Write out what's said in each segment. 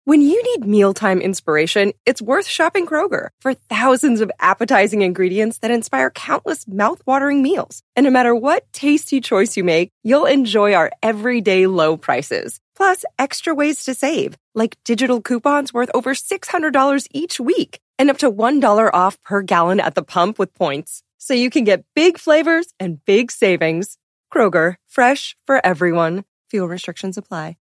When you need mealtime inspiration, it's worth shopping Kroger for thousands of appetizing ingredients that inspire countless mouth-watering meals. And no matter what tasty choice you make, you'll enjoy our everyday low prices. Plus, extra ways to save, like digital coupons worth over $600 each week and up to $1 off per gallon at the pump with points. So you can get big flavors and big savings. Kroger, fresh for everyone. Fuel restrictions apply.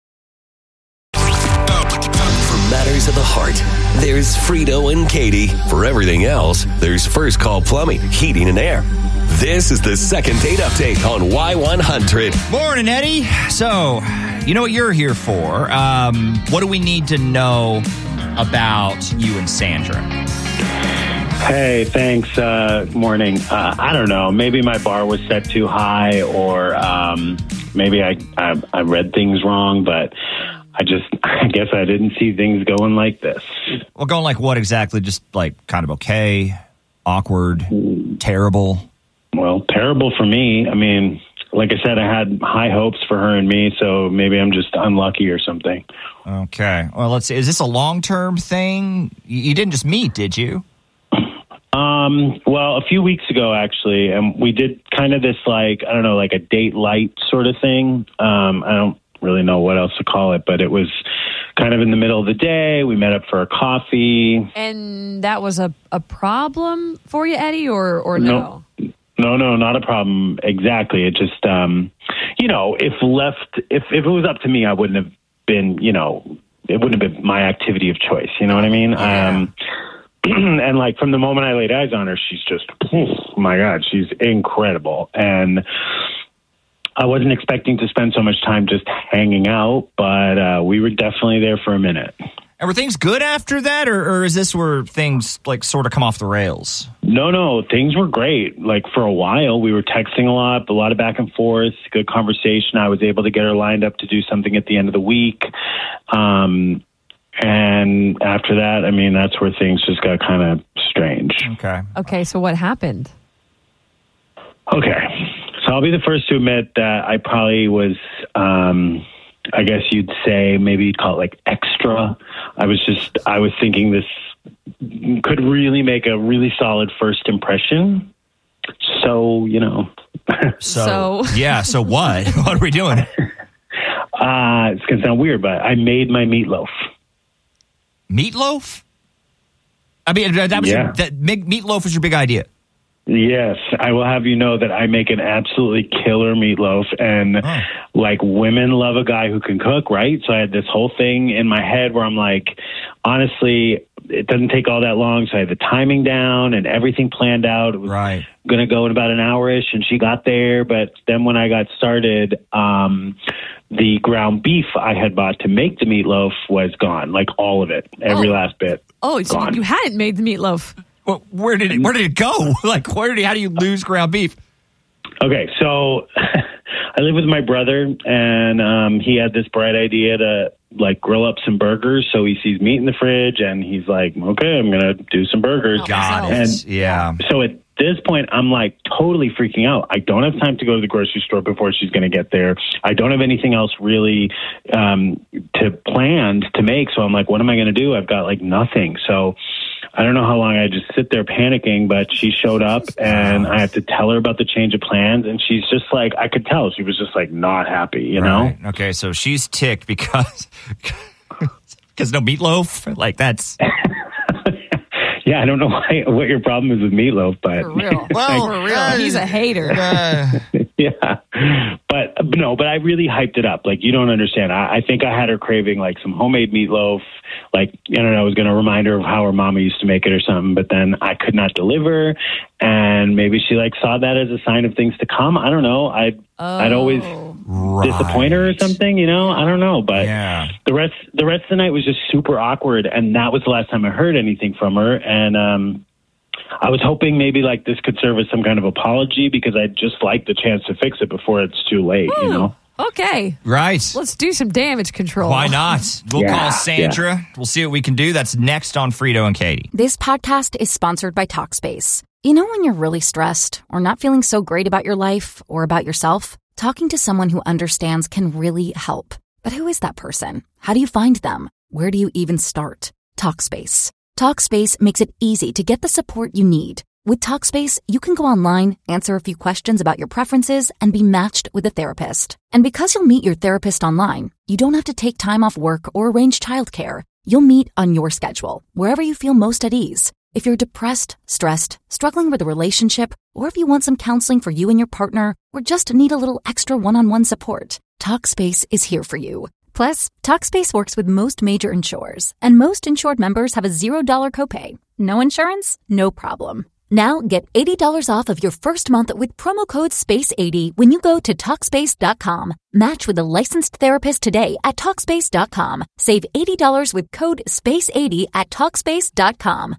For matters of the heart, there's Frito and Katie. For everything else, there's First Call Plumbing, Heating and Air. This is the second date update on Y100. Morning, Eddie. So, you know what you're here for. What do we need to know about you and Sandra? Hey, thanks. Morning. I don't know. Maybe my bar was set too high, or maybe I read things wrong, but I guess I didn't see things going like this. Well, going like what exactly? Just like kind of okay, awkward, terrible? Well, terrible for me. I mean, like I said, I had high hopes for her and me, so maybe I'm just unlucky or something. Okay. Well, let's see. Is this a long-term thing? You didn't just meet, did you? Well, a few weeks ago, actually, and we did kind of this, like, I don't know, like a date light sort of thing. I don't really know what else to call it, but it was kind of in the middle of the day. We met up for a coffee. And that was a problem for you, Eddie, or no? No, not a problem. Exactly. It just, if it was up to me, I wouldn't have been, it wouldn't have been my activity of choice. You know what I mean? Yeah. And like from the moment I laid eyes on her, she's just, oh my God, she's incredible. And I wasn't expecting to spend so much time just hanging out, but we were definitely there for a minute. And were things good after that, or is this where things like sort of come off the rails? No, things were great. Like for a while, we were texting a lot of back and forth, good conversation. I was able to get her lined up to do something at the end of the week. And after that, I mean, that's where things just got kind of strange. Okay, so what happened? Okay, so I'll be the first to admit that I probably was, I guess you'd say, maybe you'd call it like extra. I was thinking this could really make a really solid first impression. So, So what? What are we doing? It's going to sound weird, but I made my meatloaf. Meatloaf? I mean, meatloaf was your big idea. Yes, I will have you know that I make an absolutely killer meatloaf, and like women love a guy who can cook, right? So I had this whole thing in my head where I'm like, honestly, it doesn't take all that long. So I had the timing down and everything planned out. It was going to go in about an hour-ish, and she got there. But then when I got started, the ground beef I had bought to make the meatloaf was gone, like all of it, every last bit. Oh, so you hadn't made the meatloaf. Well, where did it go? Like, how do you lose ground beef? Okay, so I live with my brother, and he had this bright idea to like grill up some burgers. So he sees meat in the fridge, and he's like, "Okay, I'm gonna do some burgers." Got it. And yeah. So at this point, I'm like totally freaking out. I don't have time to go to the grocery store before she's going to get there. I don't have anything else really planned to make. So I'm like, what am I going to do? I've got like nothing. So I don't know how long I just sit there panicking, but she showed up and I have to tell her about the change of plans. And she's just like, I could tell she was just like not happy, you know? Okay. So she's ticked because no meatloaf. Like that's. Yeah, I don't know what your problem is with meatloaf, but for real. Well, for real, he's a hater. Yeah, but I really hyped it up. Like, you don't understand. I think I had her craving like some homemade meatloaf. Like, I don't know, I was going to remind her of how her mama used to make it or something. But then I could not deliver, and maybe she like saw that as a sign of things to come. I don't know. I'd always disappoint her or something. You know, I don't know. But the rest of the night was just super awkward, and that was the last time I heard anything from her. And I was hoping maybe like this could serve as some kind of apology, because I'd just like the chance to fix it before it's too late, you know? Okay. Right. Let's do some damage control. Why not? We'll call Sandra. Yeah. We'll see what we can do. That's next on Frito and Katie. This podcast is sponsored by Talkspace. You know when you're really stressed or not feeling so great about your life or about yourself? Talking to someone who understands can really help. But who is that person? How do you find them? Where do you even start? Talkspace. Talkspace makes it easy to get the support you need. With Talkspace, you can go online, answer a few questions about your preferences, and be matched with a therapist. And because you'll meet your therapist online, you don't have to take time off work or arrange childcare. You'll meet on your schedule, wherever you feel most at ease. If you're depressed, stressed, struggling with a relationship, or if you want some counseling for you and your partner, or just need a little extra one-on-one support, Talkspace is here for you. Plus, Talkspace works with most major insurers, and most insured members have a $0 copay. No insurance? No problem. Now get $80 off of your first month with promo code SPACE80 when you go to Talkspace.com. Match with a licensed therapist today at Talkspace.com. Save $80 with code SPACE80 at Talkspace.com.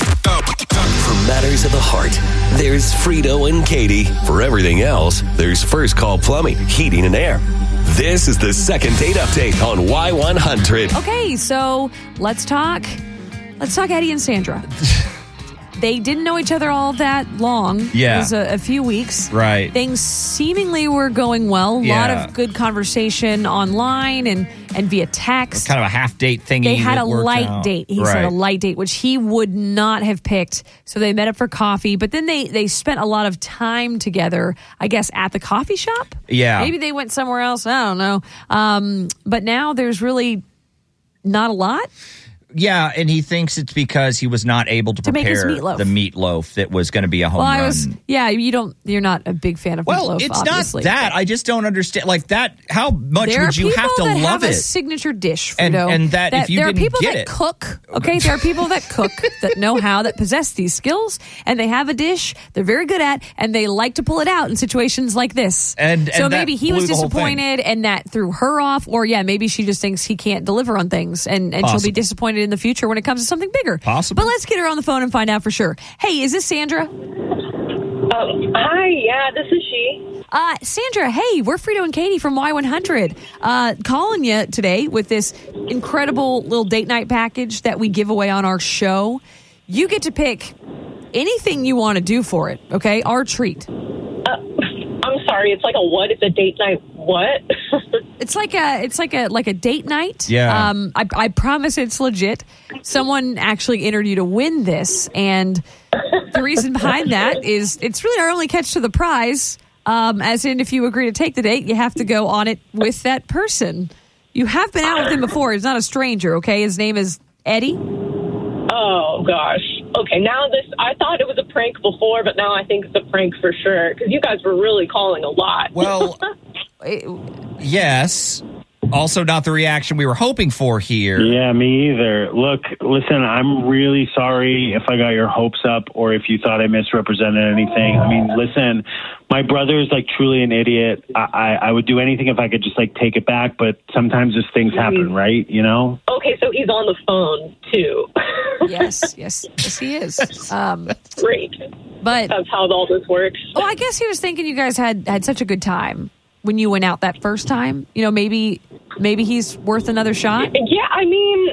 For matters of the heart, there's Frito and Katie. For everything else, there's First Call Plumbing, Heating and Air. This is the second date update on Y100. Okay, so let's talk Eddie and Sandra. They didn't know each other all that long. Yeah. It was a few weeks. Right. Things seemingly were going well. A lot of good conversation online and via text. Kind of a half date thingy. They had a worked light out. date. He said a light date, which he would not have picked. So they met up for coffee. But then they spent a lot of time together, I guess, at the coffee shop. Yeah. Maybe they went somewhere else. I don't know. But now there's really not a lot. Yeah, and he thinks it's because he was not able to make his prepare meatloaf. the meatloaf that was going to be a home run. You're not a big fan of meatloaf, it's obviously. not that. I just don't understand. Like that, how much There would you have to are people that love have it? a signature dish, And- Frito. and that if you there didn't are people get that it- cook. Okay, there are people that cook that know how, that possess these skills, and they have a dish they're very good at, and they like to pull it out in situations like this. And so that maybe he blew was the whole thing. disappointed, and that threw her off, or maybe she just thinks he can't deliver on things, and she'll be Possible. disappointed in the future when it comes to something bigger. Possible. But let's get her on the phone and find out for sure. Hey, is this Sandra? Hi, yeah, this is she. Sandra, hey, we're Frito and Katie from Y100. Calling you today with this incredible little date night package that we give away on our show. You get to pick anything you want to do for it, okay? Our treat. I'm sorry, it's like a what? It's a date night what? It's like a date night. Yeah. I promise it's legit. Someone actually entered you to win this, and the reason behind that is it's really our only catch to the prize. As in, if you agree to take the date, you have to go on it with that person. You have been out with him before. He's not a stranger, okay? His name is Eddie. Oh, gosh. Okay, now I thought it was a prank before, but now I think it's a prank for sure, because you guys were really calling a lot. Well, yes. Also not the reaction we were hoping for here. Yeah, me either. Look, listen, I'm really sorry if I got your hopes up or if you thought I misrepresented anything. I mean, listen, my brother is like truly an idiot. I would do anything if I could just like take it back, but sometimes just things happen, right? You know? Okay, so he's on the phone, too. Yes, he is. Great. But That's how all this works. well, I guess he was thinking you guys had such a good time when you went out that first time. You know, maybe he's worth another shot. Yeah, I mean,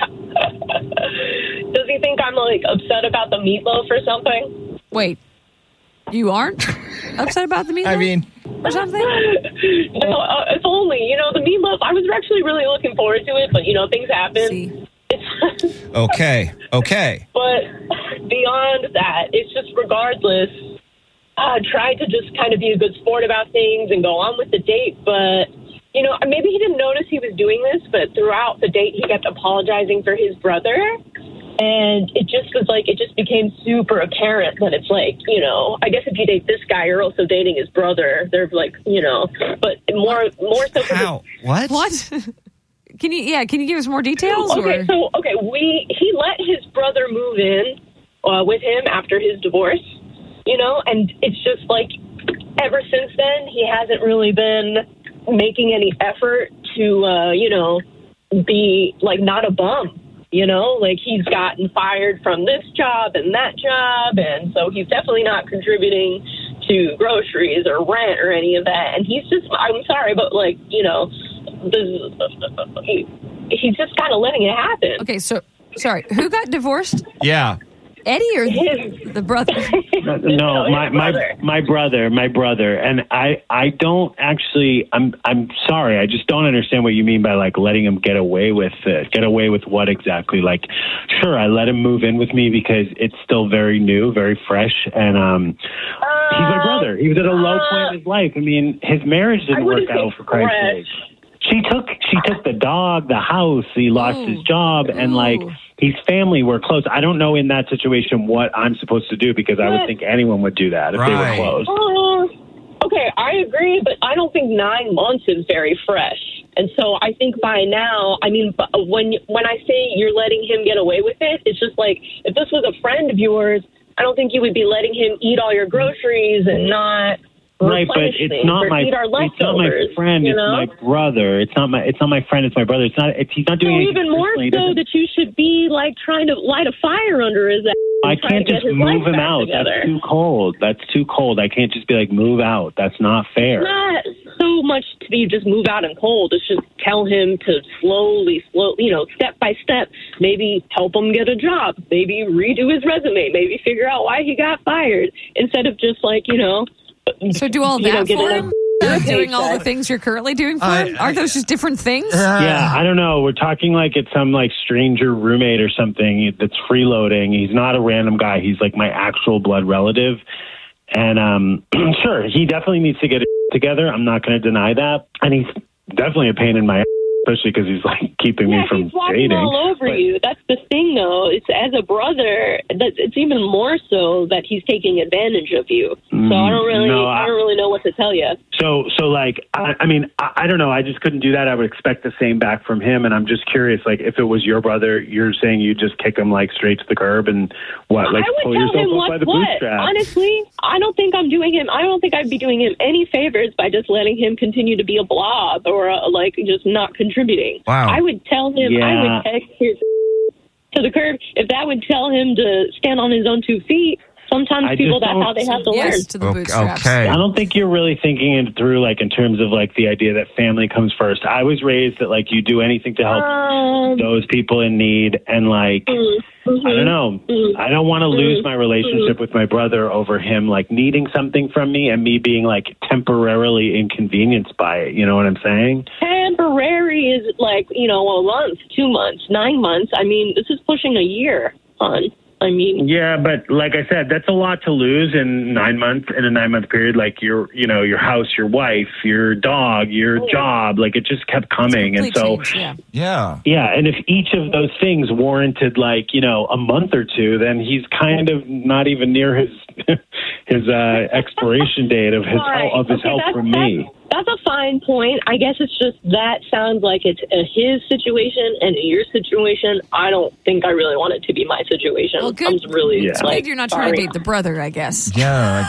does he think I'm, like, upset about the meatloaf or something? Wait, you aren't upset about the meatloaf? I mean, or something? No, it's only, the meatloaf. I was actually really looking forward to it, but, things happen. See. okay. But beyond that, it's just regardless, I tried to just kind of be a good sport about things and go on with the date, but, maybe he didn't notice he was doing this, but throughout the date, he kept apologizing for his brother. And it just became super apparent that it's like, I guess if you date this guy, you're also dating his brother. They're like, but more so. How? What? Can you give us more details? Okay, he let his brother move in with him after his divorce, and it's just like ever since then, he hasn't really been making any effort to, be like not a bum. Like he's gotten fired from this job and that job. And so he's definitely not contributing to groceries or rent or any of that. And he's just, I'm sorry, but like, he's just kind of letting it happen. Okay, so, sorry, who got divorced? Yeah. Eddie or the brother? No, my brother. And I don't actually. I'm sorry. I just don't understand what you mean by like letting him get away with it. Get away with what exactly? Like, sure, I let him move in with me because it's still very new, very fresh, and he's my brother. He was at a low point in his life. I mean, his marriage didn't work out, for Christ's sake. She took the dog, the house. He lost his job, and like his family were close. I don't know in that situation what I'm supposed to do because I would think anyone would do that if they were close. Okay, I agree, but I don't think 9 months is very fresh. And so I think by now, I mean, when I say you're letting him get away with it, it's just like if this was a friend of yours, I don't think you would be letting him eat all your groceries and not. Right, but it's not my friend. You It's know? my brother. It's not my friend. It's my brother. He's not doing anything. Even more so that you should be like trying to light a fire under his ass. I can't just move him out. Together. That's too cold. That's too cold. I can't just be like move out. That's not fair. It's not so much to be just move out and cold. It's just tell him to slowly, step by step. Maybe help him get a job. Maybe redo his resume. Maybe figure out why he got fired instead of just like So do all that for him? Doing all the things you're currently doing for him? Aren't those just different things? Yeah, I don't know. We're talking like it's some like stranger roommate or something that's freeloading. He's not a random guy. He's like my actual blood relative. And sure, he definitely needs to get it together. I'm not going to deny that. And he's definitely a pain in my ass, especially because he's like keeping me from he's walking dating. all over you. That's the thing, though. It's as a brother. It's even more so that he's taking advantage of you. So I don't really know what to tell you. So like, I mean, I don't know. I just couldn't do that. I would expect the same back from him. And I'm just curious, like, if it was your brother, you're saying you just kick him like straight to the curb and what? Like, I would pull tell yourself him up by the bootstraps. Honestly, I don't think I'd be doing him any favors by just letting him continue to be a blob or like just not contributing. Wow. I would tell him, I would text his to the curb. If that would tell him to stand on his own 2 feet, sometimes that's how they have to learn. To the bootstraps. Okay. I don't think you're really thinking it through, like, in terms of, like, the idea that family comes first. I was raised that, like, you do anything to help those people in need. And, like, I don't know. I don't want to lose my relationship with my brother over him, like, needing something from me and me being, like, temporarily inconvenienced by it. You know what I'm saying? Temporary is, like, a month, 2 months, 9 months. I mean, this is pushing a year, hon. I mean, yeah, but like I said, that's a lot to lose in 9 months, in a 9 month period. Like your house, your wife, your dog, your job, like it just kept coming. And so, yeah. And if each of those things warranted like, a month or two, then he's kind of not even near his expiration date of his help from me. That's a fine point. I guess it's just that sounds like it's his situation and your situation. I don't think I really want it to be my situation. Well, good. I'm really Good you're not trying to date the brother, I guess. Yeah.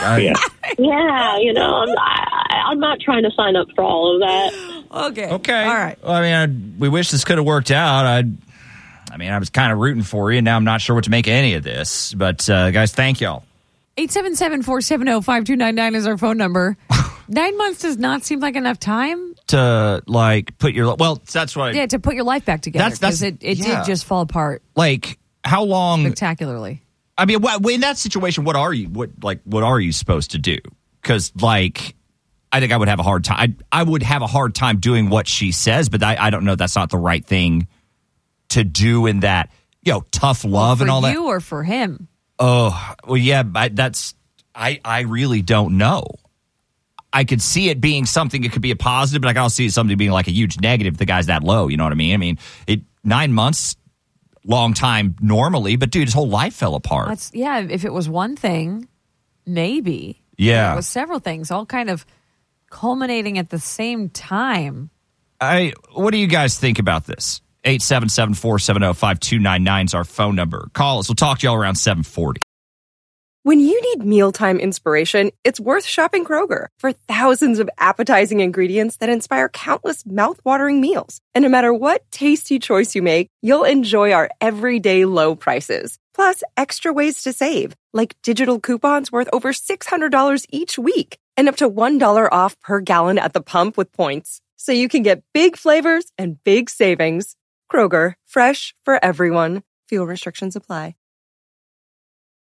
I'm not trying to sign up for all of that. Okay. All right. Well, I mean, we wish this could have worked out. I was kind of rooting for you, and now I'm not sure what to make of any of this. But, guys, thank y'all. 877-470-5299 is our phone number. 9 months does not seem like enough time to like put your that's what to put your life back together because it did just fall apart. Like how long spectacularly? I mean, in that situation, what are you supposed to do? Because like I think I would have a hard time. I would have a hard time doing what she says, but I don't know. That's not the right thing to do in that tough love and all that. For you or for him? Oh well, yeah. I really don't know. I could see it being something, it could be a positive, but I can also see it something being like a huge negative if the guy's that low, you know what I mean? I mean, 9 months, long time normally, but dude, his whole life fell apart. If it was one thing, maybe. Yeah. It was several things, all kind of culminating at the same time. What do you guys think about this? 877-470-5299 is our phone number. Call us. We'll talk to y'all around 7:40. When you need mealtime inspiration, it's worth shopping Kroger for thousands of appetizing ingredients that inspire countless mouthwatering meals. And no matter what tasty choice you make, you'll enjoy our everyday low prices. Plus, extra ways to save, like digital coupons worth over $600 each week and up to $1 off per gallon at the pump with points. So you can get big flavors and big savings. Kroger, fresh for everyone. Fuel restrictions apply.